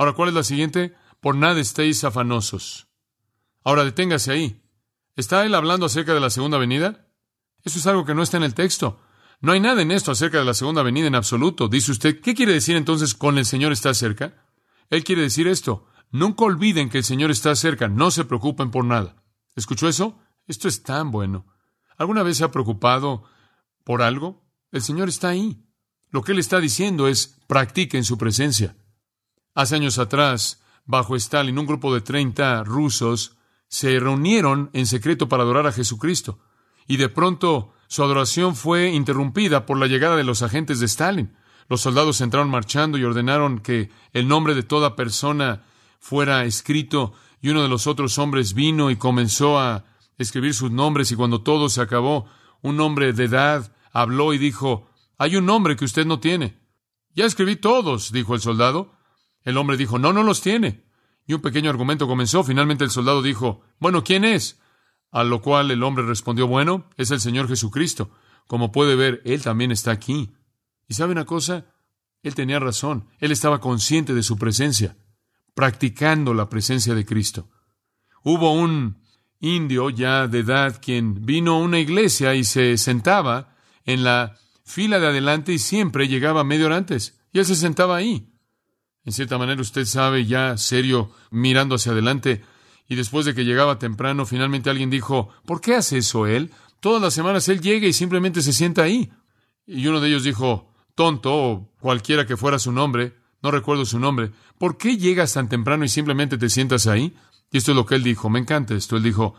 Ahora, ¿cuál es la siguiente? Por nada estéis afanosos. Ahora, deténgase ahí. ¿Está él hablando acerca de la segunda venida? Eso es algo que no está en el texto. No hay nada en esto acerca de la segunda venida en absoluto. Dice usted, ¿qué quiere decir entonces con el Señor está cerca? Él quiere decir esto. Nunca olviden que el Señor está cerca. No se preocupen por nada. ¿Escuchó eso? Esto es tan bueno. ¿Alguna vez se ha preocupado por algo? El Señor está ahí. Lo que Él está diciendo es, practiquen su presencia. Hace años atrás, bajo Stalin, un grupo de 30 rusos se reunieron en secreto para adorar a Jesucristo. Y de pronto su adoración fue interrumpida por la llegada de los agentes de Stalin. Los soldados entraron marchando y ordenaron que el nombre de toda persona fuera escrito, y uno de los otros hombres vino y comenzó a escribir sus nombres, y cuando todo se acabó, un hombre de edad habló y dijo, hay un nombre que usted no tiene. Ya escribí todos, dijo el soldado. El hombre dijo, no los tiene. Y un pequeño argumento comenzó. Finalmente el soldado dijo, bueno, ¿quién es? A lo cual el hombre respondió, bueno, es el Señor Jesucristo. Como puede ver, Él también está aquí. ¿Y sabe una cosa? Él tenía razón. Él estaba consciente de su presencia, practicando la presencia de Cristo. Hubo un indio ya de edad quien vino a una iglesia y se sentaba en la fila de adelante y siempre llegaba media hora antes. Y él se sentaba ahí. En cierta manera, usted sabe, ya serio, mirando hacia adelante. Y después de que llegaba temprano, finalmente alguien dijo, ¿por qué hace eso él? Todas las semanas él llega y simplemente se sienta ahí. Y uno de ellos dijo, tonto, o cualquiera que fuera su nombre, no recuerdo su nombre, ¿por qué llegas tan temprano y simplemente te sientas ahí? Y esto es lo que él dijo, me encanta esto. Él dijo,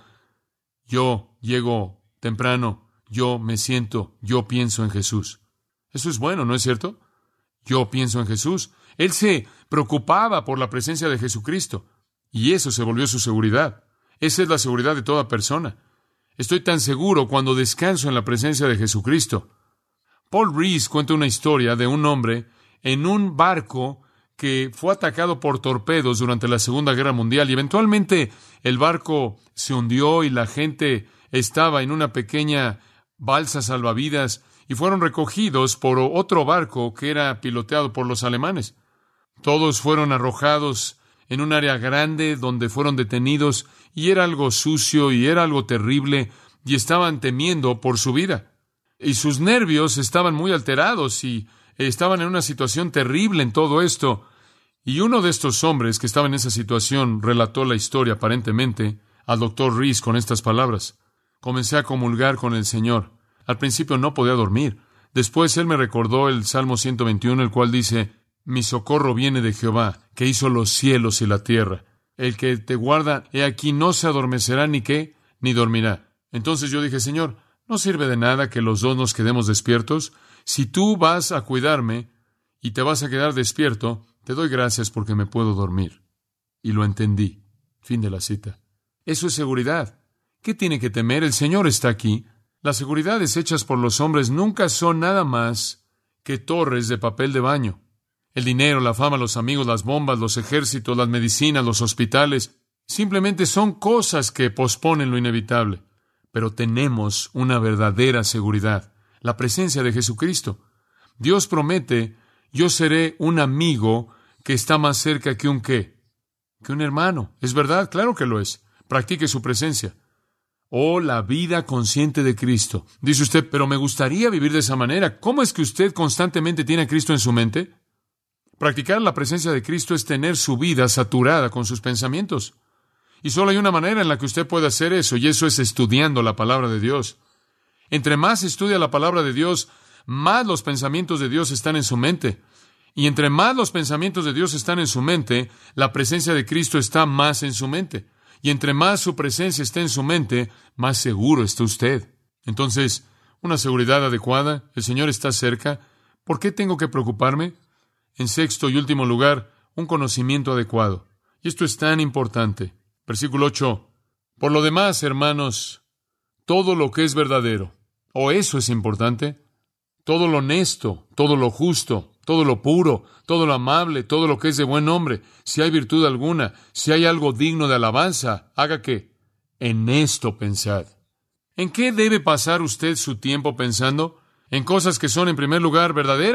yo llego temprano, yo me siento, yo pienso en Jesús. Eso es bueno, ¿no es cierto? Yo pienso en Jesús. Él se preocupaba por la presencia de Jesucristo. Y eso se volvió su seguridad. Esa es la seguridad de toda persona. Estoy tan seguro cuando descanso en la presencia de Jesucristo. Paul Rees cuenta una historia de un hombre en un barco que fue atacado por torpedos durante la Segunda Guerra Mundial y eventualmente el barco se hundió y la gente estaba en una pequeña balsa salvavidas y fueron recogidos por otro barco que era piloteado por los alemanes. Todos fueron arrojados en un área grande donde fueron detenidos y era algo sucio y era algo terrible y estaban temiendo por su vida. Y sus nervios estaban muy alterados y estaban en una situación terrible en todo esto. Y uno de estos hombres que estaba en esa situación relató la historia aparentemente al doctor Rees con estas palabras. Comencé a comulgar con el Señor. Al principio no podía dormir. Después él me recordó el Salmo 121, el cual dice, mi socorro viene de Jehová, que hizo los cielos y la tierra. El que te guarda, he aquí, no se adormecerá ni qué, ni dormirá. Entonces yo dije, Señor, no sirve de nada que los dos nos quedemos despiertos. Si tú vas a cuidarme y te vas a quedar despierto, te doy gracias porque me puedo dormir. Y lo entendí. Fin de la cita. Eso es seguridad. ¿Qué tiene que temer? El Señor está aquí. Las seguridades hechas por los hombres nunca son nada más que torres de papel de baño. El dinero, la fama, los amigos, las bombas, los ejércitos, las medicinas, los hospitales, simplemente son cosas que posponen lo inevitable. Pero tenemos una verdadera seguridad, la presencia de Jesucristo. Dios promete, yo seré un amigo que está más cerca que un ¿qué? Que un hermano. ¿Es verdad? Claro que lo es. Practique su presencia. Oh, la vida consciente de Cristo. Dice usted, pero me gustaría vivir de esa manera. ¿Cómo es que usted constantemente tiene a Cristo en su mente? Practicar la presencia de Cristo es tener su vida saturada con sus pensamientos. Y solo hay una manera en la que usted puede hacer eso, y eso es estudiando la palabra de Dios. Entre más estudia la palabra de Dios, más los pensamientos de Dios están en su mente. Y entre más los pensamientos de Dios están en su mente, la presencia de Cristo está más en su mente. Y entre más su presencia esté en su mente, más seguro está usted. Entonces, una seguridad adecuada, el Señor está cerca. ¿Por qué tengo que preocuparme? En sexto y último lugar, un conocimiento adecuado. Y esto es tan importante. Versículo 8. Por lo demás, hermanos, todo lo que es verdadero, o eso es importante, todo lo honesto, todo lo justo, todo lo puro, todo lo amable, todo lo que es de buen nombre, si hay virtud alguna, si hay algo digno de alabanza, haga ¿qué? En esto pensad. ¿En qué debe pasar usted su tiempo pensando? En cosas que son, en primer lugar, verdaderas.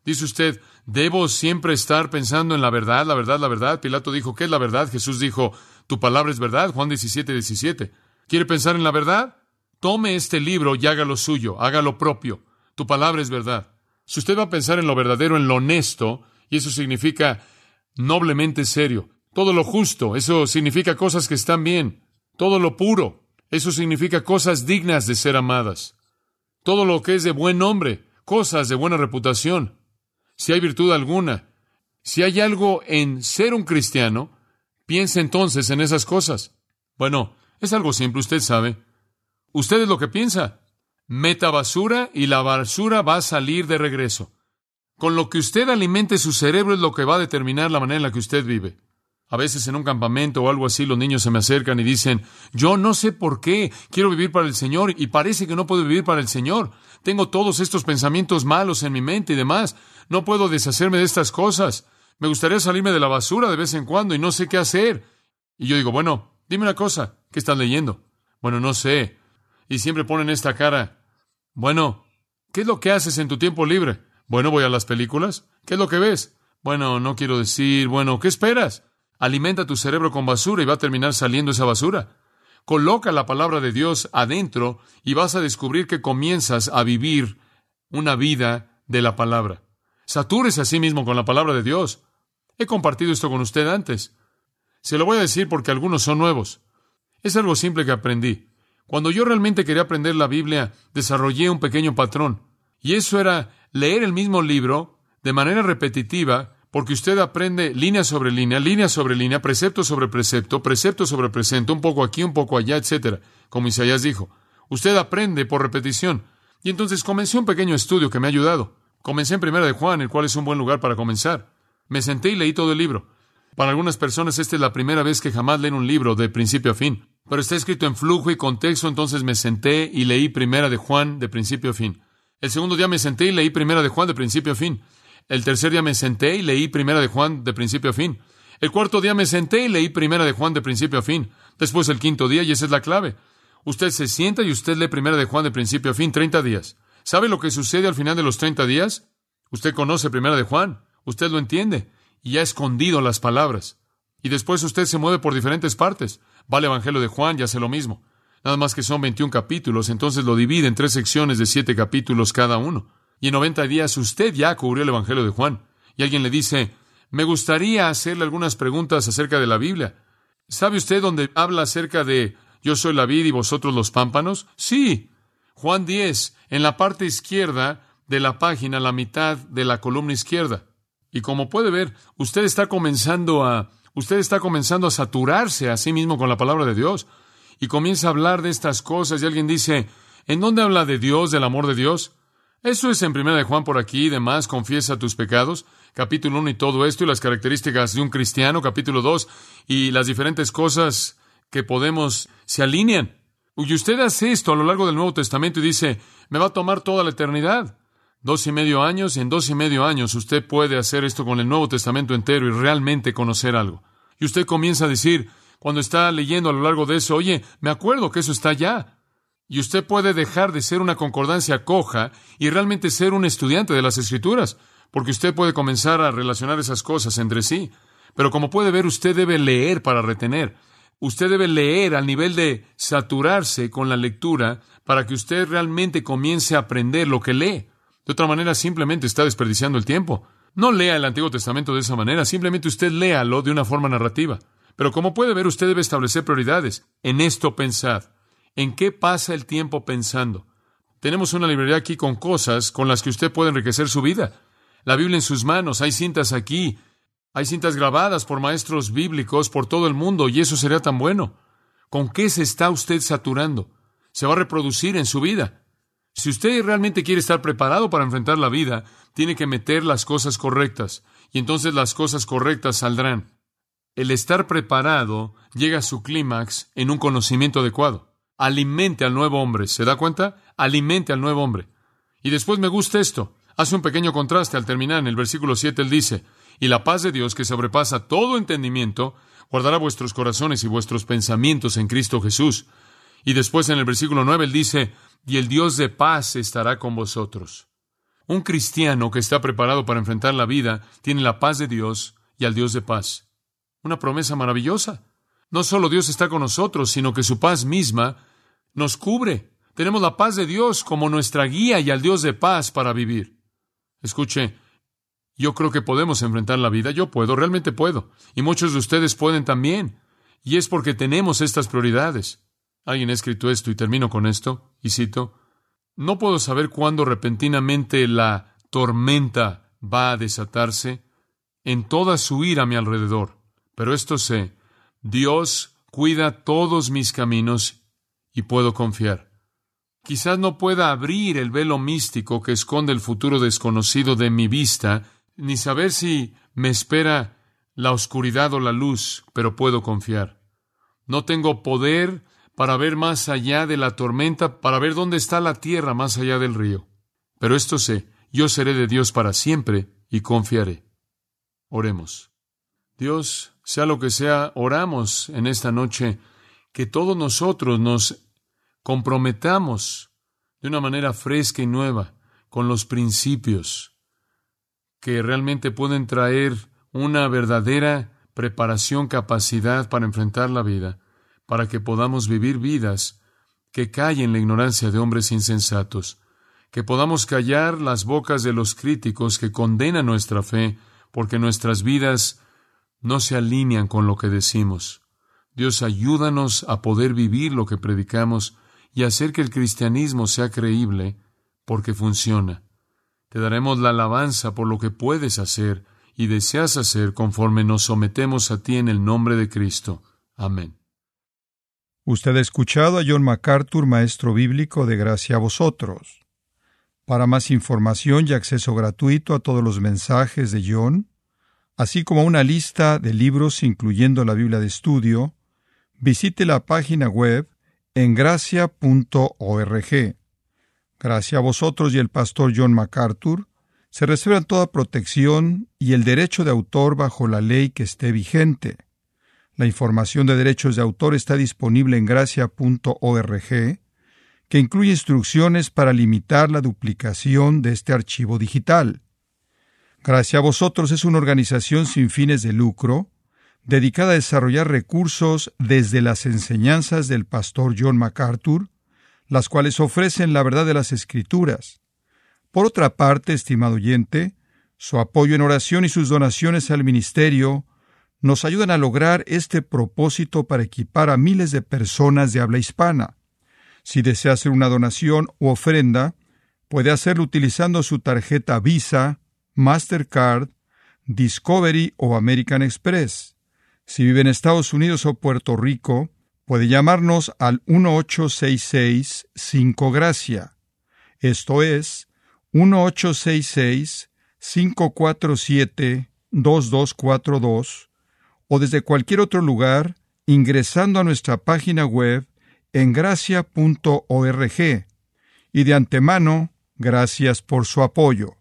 Dice usted, ¿debo siempre estar pensando en la verdad, la verdad, la verdad? Pilato dijo, ¿qué es la verdad? Jesús dijo, tu palabra es verdad. Juan 17:17. ¿Quiere pensar en la verdad? Tome este libro y hágalo suyo, hágalo propio. Tu palabra es verdad. Si usted va a pensar en lo verdadero, en lo honesto, y eso significa noblemente serio, todo lo justo, eso significa cosas que están bien, todo lo puro, eso significa cosas dignas de ser amadas, todo lo que es de buen nombre, cosas de buena reputación. Si hay virtud alguna, si hay algo en ser un cristiano, piense entonces en esas cosas. Bueno, es algo simple, usted sabe. Usted es lo que piensa. Meta basura y la basura va a salir de regreso. Con lo que usted alimente su cerebro es lo que va a determinar la manera en la que usted vive. A veces en un campamento o algo así los niños se me acercan y dicen, yo no sé por qué quiero vivir para el Señor y parece que no puedo vivir para el Señor. Tengo todos estos pensamientos malos en mi mente y demás. No puedo deshacerme de estas cosas. Me gustaría salirme de la basura de vez en cuando y no sé qué hacer. Y yo digo, bueno, dime una cosa, ¿qué estás leyendo? Bueno, no sé. Y siempre ponen esta cara. Bueno, ¿qué es lo que haces en tu tiempo libre? Bueno, voy a las películas. ¿Qué es lo que ves? Bueno, no quiero decir, bueno, ¿qué esperas? Alimenta tu cerebro con basura y va a terminar saliendo esa basura. Coloca la palabra de Dios adentro y vas a descubrir que comienzas a vivir una vida de la palabra. Satúrese a sí mismo con la palabra de Dios. He compartido esto con usted antes. Se lo voy a decir porque algunos son nuevos. Es algo simple que aprendí. Cuando yo realmente quería aprender la Biblia, desarrollé un pequeño patrón. Y eso era leer el mismo libro de manera repetitiva, porque usted aprende línea sobre línea, precepto sobre precepto, precepto sobre precepto, un poco aquí, un poco allá, etcétera, como Isaías dijo. Usted aprende por repetición. Y entonces comencé un pequeño estudio que me ha ayudado. Comencé en 1 de Juan, el cual es un buen lugar para comenzar. Me senté y leí todo el libro. Para algunas personas esta es la primera vez que jamás leen un libro de principio a fin. Pero está escrito en flujo y contexto, entonces me senté y leí 1 de Juan de principio a fin. El segundo día me senté y leí 1 de Juan de principio a fin. El tercer día me senté y leí 1 de Juan de principio a fin. El cuarto día me senté y leí 1 de Juan de principio a fin. Después el quinto día, y esa es la clave. Usted se sienta y usted lee 1 de Juan de principio a fin, 30 días. ¿Sabe lo que sucede al final de los 30 días? Usted conoce 1 de Juan, usted lo entiende, y ha escondido las palabras. Y después usted se mueve por diferentes partes. Va al Evangelio de Juan y hace lo mismo. Nada más que son 21 capítulos, entonces lo divide en 3 secciones de 7 capítulos cada uno. Y en 90 días usted ya cubrió el Evangelio de Juan. Y alguien le dice, me gustaría hacerle algunas preguntas acerca de la Biblia. ¿Sabe usted dónde habla acerca de yo soy la vid y vosotros los pámpanos? Sí. Juan 10, en la parte izquierda de la página, la mitad de la columna izquierda. Y como puede ver, usted está comenzando a saturarse a sí mismo con la palabra de Dios. Y comienza a hablar de estas cosas y alguien dice, ¿en dónde habla de Dios, del amor de Dios? Eso es en 1 de Juan por aquí y demás, confiesa tus pecados, capítulo 1 y todo esto, y las características de un cristiano, capítulo 2, y las diferentes cosas que se alinean. Y usted hace esto a lo largo del Nuevo Testamento y dice, me va a tomar toda la eternidad. 2.5 años, y en 2.5 años usted puede hacer esto con el Nuevo Testamento entero y realmente conocer algo. Y usted comienza a decir, cuando está leyendo a lo largo de eso, oye, me acuerdo que eso está allá. Y usted puede dejar de ser una concordancia coja y realmente ser un estudiante de las Escrituras, porque usted puede comenzar a relacionar esas cosas entre sí. Pero como puede ver, usted debe leer para retener. Usted debe leer al nivel de saturarse con la lectura para que usted realmente comience a aprender lo que lee. De otra manera, simplemente está desperdiciando el tiempo. No lea el Antiguo Testamento de esa manera, simplemente usted léalo de una forma narrativa. Pero como puede ver, usted debe establecer prioridades. En esto pensad. ¿En qué pasa el tiempo pensando? Tenemos una librería aquí con cosas con las que usted puede enriquecer su vida. La Biblia en sus manos, hay cintas aquí, hay cintas grabadas por maestros bíblicos por todo el mundo, y eso sería tan bueno. ¿Con qué se está usted saturando? Se va a reproducir en su vida. Si usted realmente quiere estar preparado para enfrentar la vida, tiene que meter las cosas correctas, y entonces las cosas correctas saldrán. El estar preparado llega a su clímax en un conocimiento adecuado. Alimente al nuevo hombre. ¿Se da cuenta? Alimente al nuevo hombre. Y después me gusta esto. Hace un pequeño contraste al terminar. En el versículo 7 él dice, y la paz de Dios que sobrepasa todo entendimiento, guardará vuestros corazones y vuestros pensamientos en Cristo Jesús. Y después en el versículo 9 él dice, y el Dios de paz estará con vosotros. Un cristiano que está preparado para enfrentar la vida tiene la paz de Dios y al Dios de paz. Una promesa maravillosa. No solo Dios está con nosotros, sino que su paz misma nos cubre. Tenemos la paz de Dios como nuestra guía y al Dios de paz para vivir. Escuche, yo creo que podemos enfrentar la vida. Yo puedo, realmente puedo. Y muchos de ustedes pueden también. Y es porque tenemos estas prioridades. Alguien ha escrito esto y termino con esto, y cito: no puedo saber cuándo repentinamente la tormenta va a desatarse en toda su ira a mi alrededor. Pero esto sé, Dios cuida todos mis caminos y puedo confiar. Quizás no pueda abrir el velo místico que esconde el futuro desconocido de mi vista, ni saber si me espera la oscuridad o la luz, pero puedo confiar. No tengo poder para ver más allá de la tormenta, para ver dónde está la tierra más allá del río. Pero esto sé, yo seré de Dios para siempre y confiaré. Oremos. Dios, sea lo que sea, oramos en esta noche que todos nosotros nos comprometamos de una manera fresca y nueva con los principios que realmente pueden traer una verdadera preparación, capacidad para enfrentar la vida, para que podamos vivir vidas que callen la ignorancia de hombres insensatos, que podamos callar las bocas de los críticos que condenan nuestra fe porque nuestras vidas no se alinean con lo que decimos. Dios, ayúdanos a poder vivir lo que predicamos y hacer que el cristianismo sea creíble porque funciona. Te daremos la alabanza por lo que puedes hacer y deseas hacer conforme nos sometemos a ti en el nombre de Cristo. Amén. Usted ha escuchado a John MacArthur, maestro bíblico de Gracia a Vosotros. Para más información y acceso gratuito a todos los mensajes de John, así como una lista de libros incluyendo la Biblia de estudio, visite la página web en gracia.org. Gracia a Vosotros y el pastor John MacArthur se reservan toda protección y el derecho de autor bajo la ley que esté vigente. La información de derechos de autor está disponible en gracia.org, que incluye instrucciones para limitar la duplicación de este archivo digital. Gracia a Vosotros es una organización sin fines de lucro, dedicada a desarrollar recursos desde las enseñanzas del pastor John MacArthur, las cuales ofrecen la verdad de las Escrituras. Por otra parte, estimado oyente, su apoyo en oración y sus donaciones al ministerio nos ayudan a lograr este propósito para equipar a miles de personas de habla hispana. Si desea hacer una donación u ofrenda, puede hacerlo utilizando su tarjeta Visa, Mastercard, Discovery o American Express. Si vive en Estados Unidos o Puerto Rico, puede llamarnos al 1-866-5-GRACIA. Esto es 1-866-547-2242, o desde cualquier otro lugar ingresando a nuestra página web en gracia.org. Y de antemano, gracias por su apoyo.